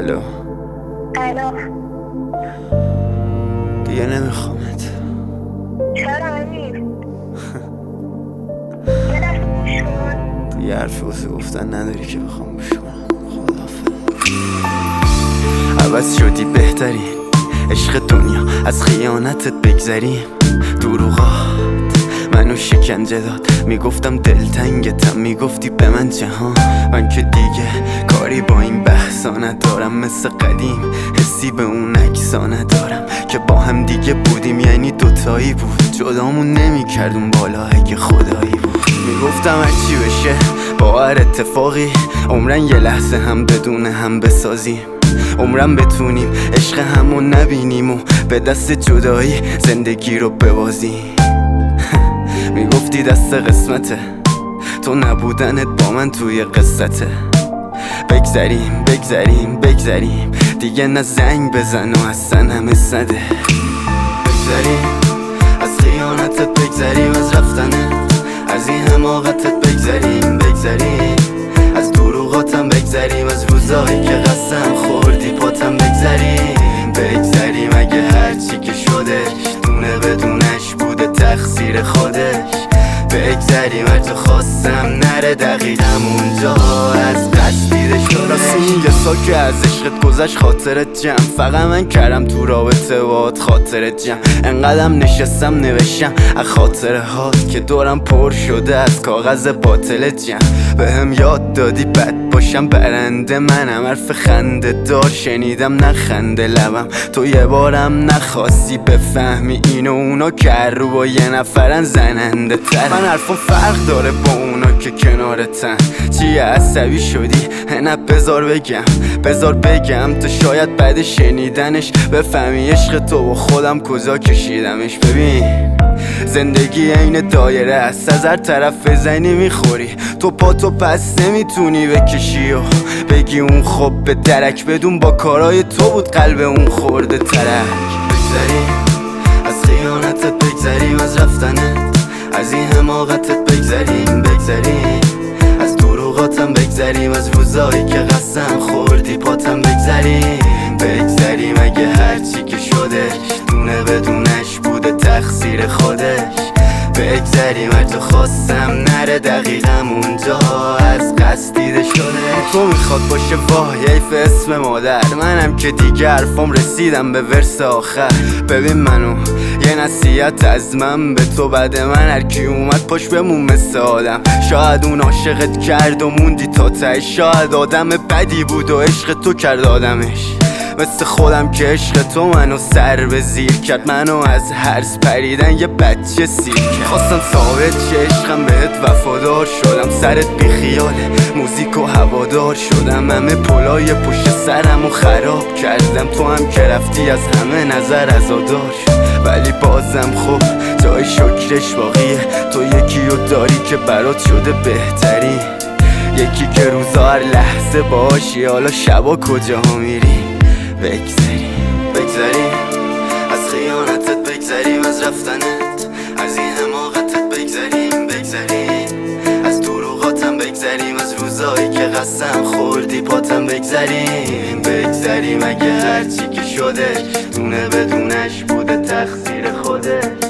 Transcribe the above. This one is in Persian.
الو دیگه نمیخوامت. چرا امیر؟ یه دست گوش کن. دیگه حرفی واسه گفتن نداری که بخوام گوش کنم. خداحافظ. عوض شدی بهترین عشق دنیا، از خیانتت بگذریم. دروغات منو شکنجه داد، میگفتم دلتنگتم، میگفتی به من جهان. من که دیگه کاری با این بحثا ندارم، مثل قدیم حسی به اون عکسا ندارم که با هم دیگه بودیم، یعنی دوتایی بود، جدامون نمیکرد اون بالا اگه خدایی بود. میگفتم هرچی بشه با هر اتفاقی، عمرن یه لحظه هم بدون هم بسازیم، عمرم بتونیم عشق همون نبینیم و به دست جدایی زندگی رو ببازیم. میگفتی دست قسمته، تو نبودنت با من توی قصته. بگذریم بگذریم بگذریم، دیگه نه زنگ بزن و اصلا همه سده. بگذریم از خیانتت، بگذریم از رفتنت، از این حماقتت بگذریم. بگذریم از دروغاتم، بگذریم از روزایی که قسم خوردی پاتم. بگذریم بگذریم اگه هرچی که شدش دونه بدونش بوده تقصیر خودش. بگذریم هر تو خواستم نره دقیقا اونجا از قصد دیده شده. راست میگه ساکه از عشقت گذشت خاطرت جمع، فقط من کردم تو رابطه باد خاطرت جمع. انقدرم نشستم نوشتم از خاطره هات که دورم پر شده از کاغذ باطل جمع. بهم یاد دادی بد باشم برنده منم، حرف خنده دار شنیدم نخنده لبم. تو یه بارم نخواستی بفهمی اینو اونا که رو با یه نفرن زننده تر. من حرفم فرق داره با اونا که کنارتن. چیه عصبی شدی؟ نه بذار بگم تا شاید بعد شنیدنش بفهمی عشق تو با خودم کجا کشیدمش. ببین زندگی این دایره است، از هر طرف بزنی میخوری، تو پاتو پس نمیتونی بکشی و بگی اون خب به درک، بدون با کارای تو بود قلب اون خورده ترک. بگذریم از خیانتت، بگذریم از رفتنت، از این حماقتت بگذریم. بگذریم از دروغاتم، بگذریم از روزایی که قسم خوردی پاتم. بگذریم اگه هرچی که شدش دونه بدونش بوده تقصیر خودش. بگذریم هر تو خواستم نره دقیقا اونجا از قصد دیده شده. تو میخواد باشه وای حیف اسم مادر، منم که دیگه حرفام رسیدم به ورس آخر. ببین منو یه نصیحت از من به تو، بعد من هرکی اومد پاش بمون مثل آدم. شاید اون عاشقت کرد و موندی تا ته، شاید آدم بدی بود و عشق تو کرد آدمش. مثل خودم که عشق تو منو سر به زیر کرد، منو از هرس پریدن یه بچه سیر کرد. خواستم ثابت شه عشقم بهت وفادار شدم، سرت بی خیاله موزیک و هوادار شدم. همه پلای پشت سرمو خراب کردم، تو هم که رفتی از همه نظر عزادار شد. ولی بازم خب جای شکرش باقیه، تو یکی رو داری که برات شده بهترین، یکی که روزا هر لحظه باشی، حالا شبا کجا میری. بگذریم از خیانتت، بگذریم از رفتنت، از این حماقتت بگذریم از دروغاتم، بگذریم از روزایی که قسم خوردی پاتم. بگذریم اگه هرچی که شده دونه بدونش بوده تقصیر خودش.